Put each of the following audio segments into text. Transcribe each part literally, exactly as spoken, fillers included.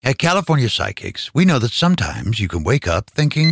At California Psychics, we know that sometimes you can wake up thinking,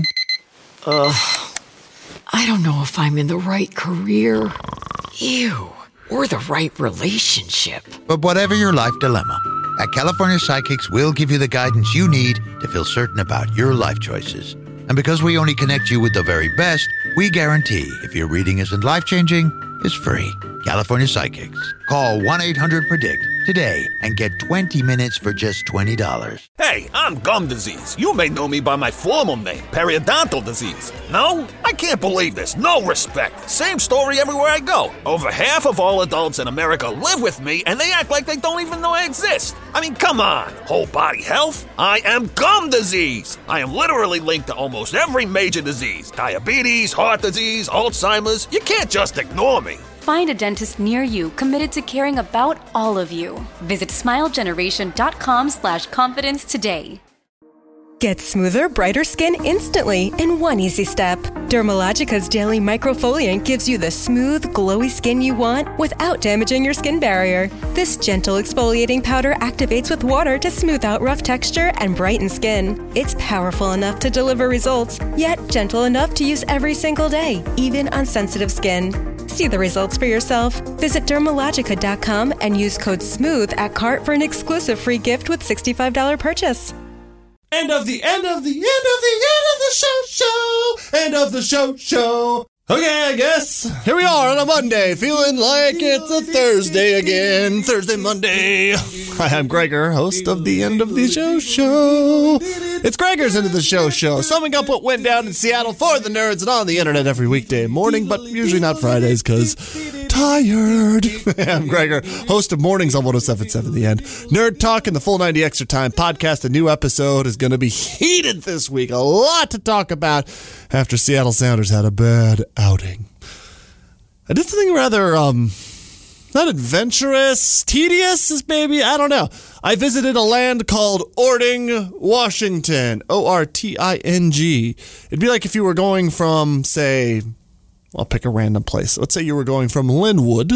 Ugh, I don't know if I'm in the right career. Ew. Or the right relationship. But whatever your life dilemma, at California Psychics, we'll give you the guidance you need to feel certain about your life choices. And because we only connect you with the very best, we guarantee if your reading isn't life-changing, it's free. California Psychics. Call one eight hundred predict today and get twenty minutes for just twenty dollars. Hey, I'm gum disease. You may know me by my formal name, periodontal disease. No? I can't believe this. No respect. Same story everywhere I go. Over half of all adults in America live with me, and they act like they don't even know I exist. I mean, come on. Whole body health? I am gum disease. I am literally linked to almost every major disease. Diabetes, heart disease, Alzheimer's. You can't just ignore me. Find a dentist near you committed to caring about all of you. Visit smilegeneration.com slash confidence today. Get smoother, brighter skin instantly in one easy step. Dermalogica's Daily Microfoliant gives you the smooth, glowy skin you want without damaging your skin barrier. This gentle exfoliating powder activates with water to smooth out rough texture and brighten skin. It's powerful enough to deliver results, yet gentle enough to use every single day, even on sensitive skin. See the results for yourself. Visit Dermalogica dot com and use code SMOOTH at cart for an exclusive free gift with sixty-five dollars purchase. End of the end of the end of the end of the show show. End of the show show. Okay, I guess. Here we are on a Monday, feeling like it's a Thursday again. Thursday, Monday. Hi, I'm Gregor, host of the End of the Show Show. It's Gregor's End of the Show Show, summing up what went down in Seattle for the nerds and on the internet every weekday morning, but usually not Fridays, because tired. I'm Gregor, host of Mornings on one oh seven point seven The End. Nerd Talk and the Full ninety Extra Time podcast. A new episode is going to be heated this week. A lot to talk about after Seattle Sounders had a bad outing. I did something rather, um, not adventurous, tedious is maybe, I don't know. I visited a land called Orting, Washington. O R T I N G. It'd be like if you were going from, say, I'll pick a random place. Let's say you were going from Linwood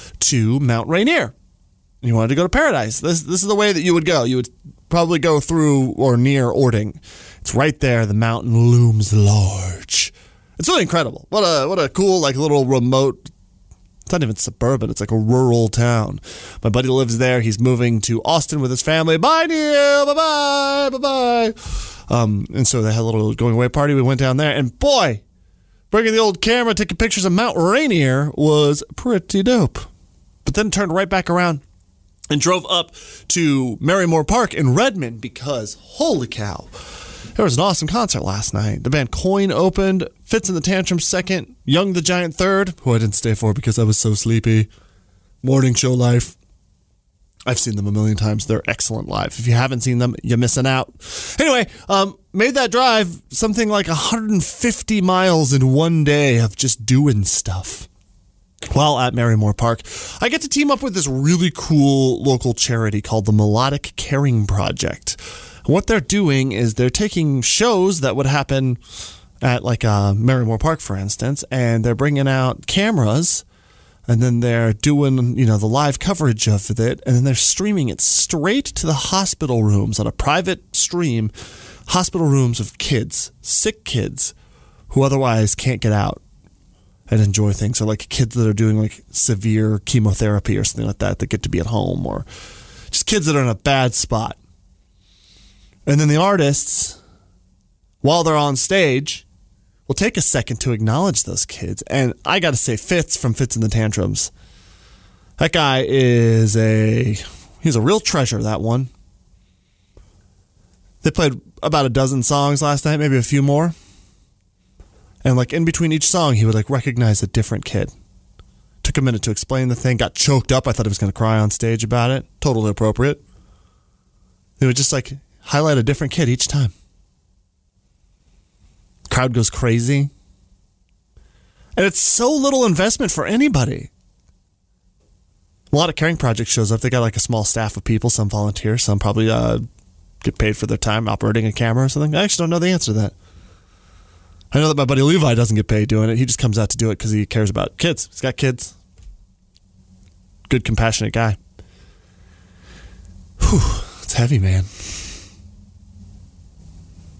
to Mount Rainier. You wanted to go to Paradise. This, this is the way that you would go. You would probably go through or near Orting. It's right there. The mountain looms large. It's really incredible. What a what a cool, like, little remote, it's not even suburban, it's like a rural town. My buddy lives there. He's moving to Austin with his family. Bye, Neil. Bye-bye. Bye-bye. Um, and so they had a little going away party. We went down there, and boy, bringing the old camera, taking pictures of Mount Rainier was pretty dope. But then turned right back around and drove up to Merrymore Park in Redmond because, holy cow, there was an awesome concert last night. The band Coin opened, Fits in the Tantrum second, Young the Giant third, who I didn't stay for because I was so sleepy. Morning Show Life. I've seen them a million times. They're excellent live. If you haven't seen them, you're missing out. Anyway, um, made that drive something like one hundred fifty miles in one day of just doing stuff. While at Merrymore Park, I get to team up with this really cool local charity called the Melodic Caring Project. What they're doing is they're taking shows that would happen at, like, uh, Merrymore Park, for instance, and they're bringing out cameras, and then they're doing, you know, the live coverage of it, and then they're streaming it straight to the hospital rooms on a private stream, hospital rooms of kids, sick kids, who otherwise can't get out and enjoy things. So, like, kids that are doing, like, severe chemotherapy or something like that that get to be at home, or just kids that are in a bad spot. And then the artists, while they're on stage, will take a second to acknowledge those kids. And I got to say, Fitz from Fits in the Tantrums, that guy is a, he's a real treasure, that one. They played about a dozen songs last night, maybe a few more. And, like, in between each song, he would, like, recognize a different kid. Took a minute to explain the thing, got choked up. I thought he was going to cry on stage about it. Totally appropriate. They would just, like, highlight a different kid each time. Crowd goes crazy. And it's so little investment for anybody. A lot of Caring Project shows up. They got, like, a small staff of people. Some volunteer. Some probably uh, get paid for their time operating a camera or something. I actually don't know the answer to that. I know that my buddy Levi doesn't get paid doing it. He just comes out to do it because he cares about kids. He's got kids. Good, compassionate guy. Whew, it's heavy, man.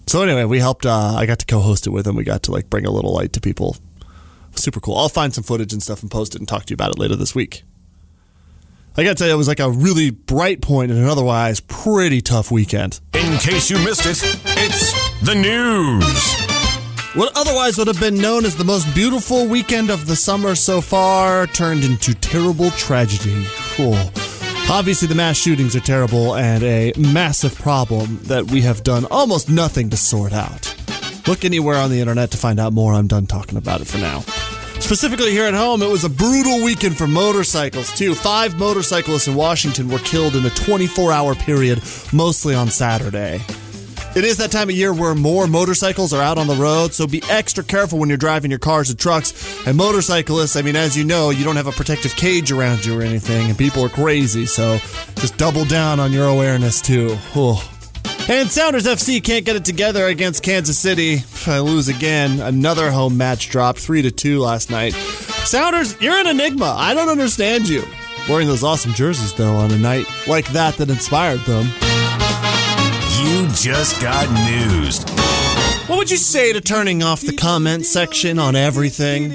So anyway, we helped, uh, I got to co-host it with him. We got to like bring a little light to people. Super cool. I'll find some footage and stuff and post it and talk to you about it later this week. I got to tell you, it was like a really bright point in an otherwise pretty tough weekend. In case you missed it, it's the news. What otherwise would have been known as the most beautiful weekend of the summer so far turned into terrible tragedy. Oh. Obviously, the mass shootings are terrible and a massive problem that we have done almost nothing to sort out. Look anywhere on the internet to find out more. I'm done talking about it for now. Specifically here at home, it was a brutal weekend for motorcycles, too. Five motorcyclists in Washington were killed in a twenty-four hour period, mostly on Saturday. It is that time of year where more motorcycles are out on the road, so be extra careful when you're driving your cars and trucks. And motorcyclists, I mean, as you know, you don't have a protective cage around you or anything, and people are crazy, so just double down on your awareness, too. Oh. And Sounders F C can't get it together against Kansas City. I lose again. Another home match dropped three to two last night. Sounders, you're an enigma. I don't understand you. Wearing those awesome jerseys, though, on a night like that that inspired them. You just got newsed. What would you say to turning off the comment section on everything?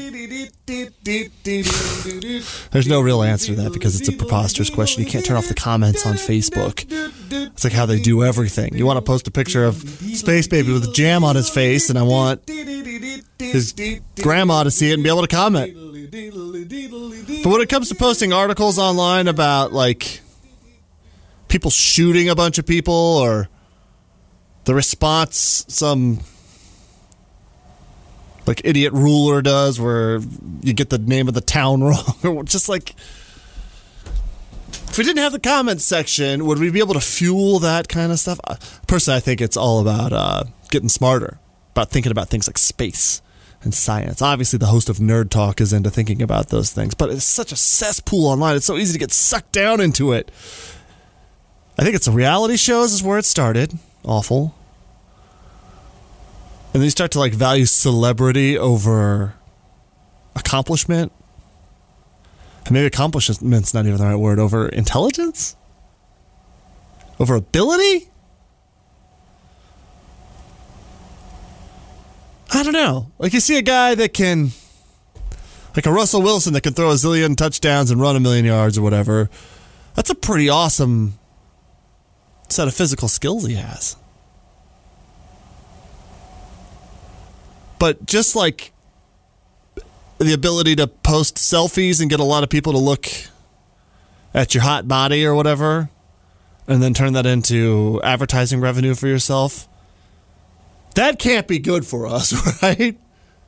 There's no real answer to that because it's a preposterous question. You can't turn off the comments on Facebook. It's like how they do everything. You want to post a picture of Space Baby with jam on his face, and I want his grandma to see it and be able to comment. But when it comes to posting articles online about, like, people shooting a bunch of people or the response some like idiot ruler does where you get the name of the town wrong. Just like, if we didn't have the comments section, would we be able to fuel that kind of stuff? Personally, I think it's all about uh, getting smarter, about thinking about things like space and science. Obviously, the host of Nerd Talk is into thinking about those things, but it's such a cesspool online. It's so easy to get sucked down into it. I think it's the reality shows is where it started. Awful. And then you start to like value celebrity over accomplishment. And maybe accomplishment's not even the right word. Over intelligence? Over ability? I don't know. Like you see a guy that can, like a Russell Wilson that can throw a zillion touchdowns and run a million yards or whatever. That's a pretty awesome set of physical skills he has. But just like the ability to post selfies and get a lot of people to look at your hot body or whatever, and then turn that into advertising revenue for yourself, that can't be good for us, right?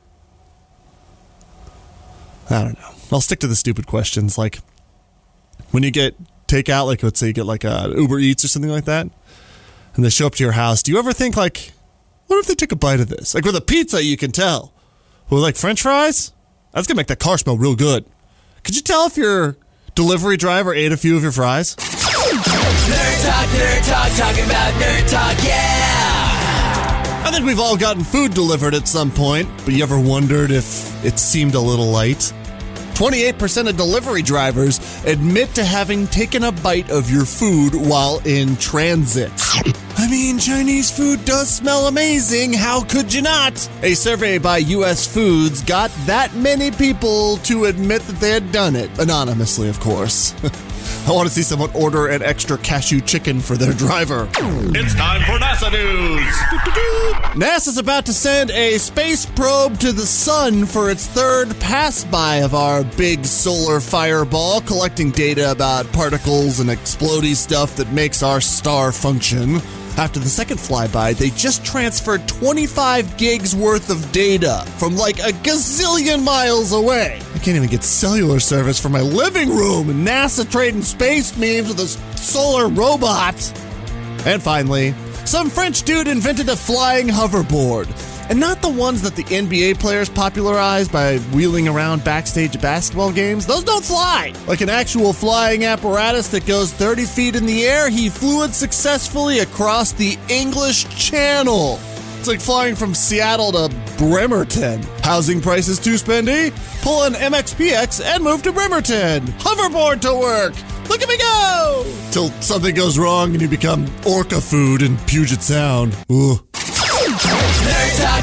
I don't know. I'll stick to the stupid questions. Like, when you get takeout, like let's say you get like a Uber Eats or something like that, and they show up to your house, do you ever think like, what if they took a bite of this? Like with a pizza, you can tell. With like French fries, that's going to make that car smell real good. Could you tell if your delivery driver ate a few of your fries? Nerd Talk, Nerd Talk, talking about Nerd Talk, yeah! I think we've all gotten food delivered at some point, but you ever wondered if it seemed a little light? twenty-eight percent of delivery drivers admit to having taken a bite of your food while in transit. I mean, Chinese food does smell amazing. How could you not? A survey by U S Foods got that many people to admit that they had done it. Anonymously, of course. I want to see someone order an extra cashew chicken for their driver. It's time for NASA news. NASA's about to send a space probe to the sun for its third pass-by of our big solar fireball, collecting data about particles and explodey stuff that makes our star function. After the second flyby, they just transferred twenty-five gigs worth of data from like a gazillion miles away. I can't even get cellular service from my living room, and NASA trading space memes with a solar robot. And finally, some French dude invented a flying hoverboard. And not the ones that the N B A players popularized by wheeling around backstage at basketball games. Those don't fly. Like an actual flying apparatus that goes thirty feet in the air, he flew it successfully across the English Channel. It's like flying from Seattle to Bremerton. Housing prices too spendy? Pull an M X P X and move to Bremerton. Hoverboard to work. Look at me go! Till something goes wrong and you become orca food in Puget Sound. Ugh.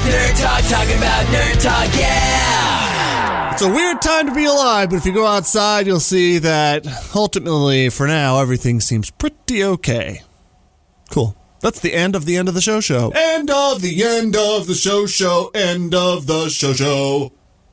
Nerd Talk, talking about Nerd Talk, yeah! It's a weird time to be alive, but if you go outside, you'll see that ultimately, for now, everything seems pretty okay. Cool. That's the end of the end of the show show. End of the end of the show show. End of the show show.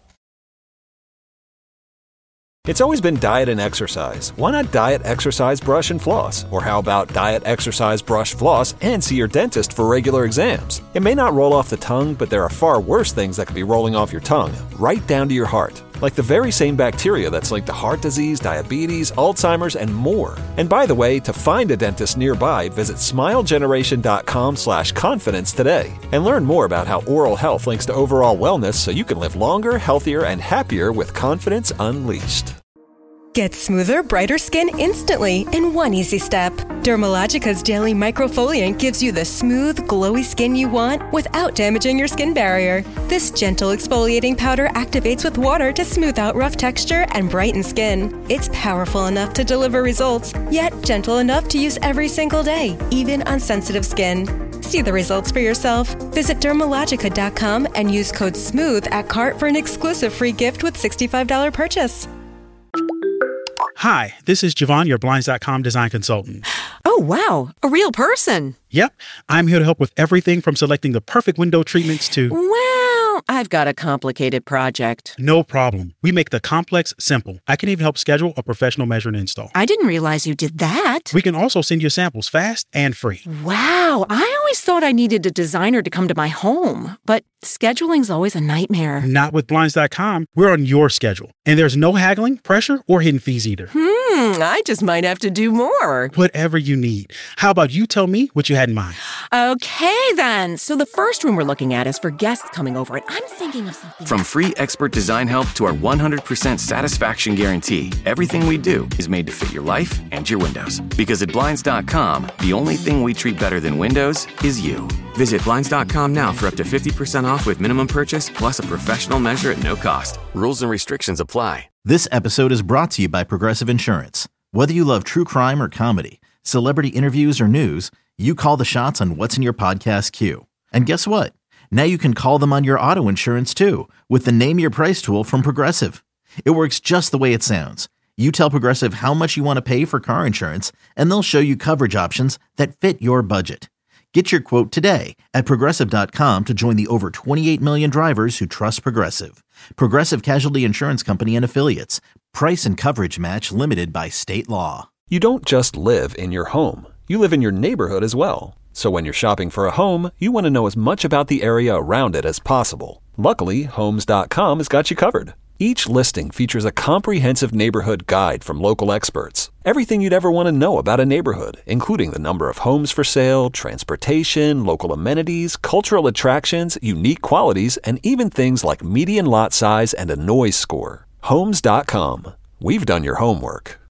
It's always been diet and exercise. Why not diet, exercise, brush, and floss? Or how about diet, exercise, brush, floss, and see your dentist for regular exams? It may not roll off the tongue, but there are far worse things that could be rolling off your tongue, right down to your heart. Like the very same bacteria that's linked to heart disease, diabetes, Alzheimer's, and more. And by the way, to find a dentist nearby, visit smilegeneration.com slash confidence today. And learn more about how oral health links to overall wellness so you can live longer, healthier, and happier with confidence unleashed. Get smoother, brighter skin instantly in one easy step. Dermalogica's Daily Microfoliant gives you the smooth, glowy skin you want without damaging your skin barrier. This gentle exfoliating powder activates with water to smooth out rough texture and brighten skin. It's powerful enough to deliver results, yet gentle enough to use every single day, even on sensitive skin. See the results for yourself. Visit Dermalogica dot com and use code SMOOTH at cart for an exclusive free gift with sixty-five dollars purchase. Hi, this is Javon, your Blinds dot com design consultant. Oh, wow. A real person. Yep. I'm here to help with everything from selecting the perfect window treatments to... Well, I've got a complicated project. No problem. We make the complex simple. I can even help schedule a professional measure and install. I didn't realize you did that. We can also send you samples fast and free. Wow. I always thought I needed a designer to come to my home, but scheduling's always a nightmare. Not with Blinds dot com. We're on your schedule. And there's no haggling, pressure, or hidden fees either. Hmm, I just might have to do more. Whatever you need. How about you tell me what you had in mind? Okay, then. So the first room we're looking at is for guests coming over, and I'm thinking of something... From free expert design help to our one hundred percent satisfaction guarantee, everything we do is made to fit your life and your windows. Because at Blinds dot com, the only thing we treat better than windows is you. Visit Blinds dot com now for up to fifty percent off with minimum purchase, plus a professional measure at no cost. Rules and restrictions apply. This episode is brought to you by Progressive Insurance. Whether you love true crime or comedy, celebrity interviews or news, you call the shots on what's in your podcast queue. And guess what? Now you can call them on your auto insurance too with the Name Your Price tool from Progressive. It works just the way it sounds. You tell Progressive how much you want to pay for car insurance, and they'll show you coverage options that fit your budget. Get your quote today at Progressive dot com to join the over twenty-eight million drivers who trust Progressive. Progressive Casualty Insurance Company and Affiliates. Price and coverage match limited by state law. You don't just live in your home. You live in your neighborhood as well. So when you're shopping for a home, you want to know as much about the area around it as possible. Luckily, Homes dot com has got you covered. Each listing features a comprehensive neighborhood guide from local experts. Everything you'd ever want to know about a neighborhood, including the number of homes for sale, transportation, local amenities, cultural attractions, unique qualities, and even things like median lot size and a noise score. Homes dot com. We've done your homework.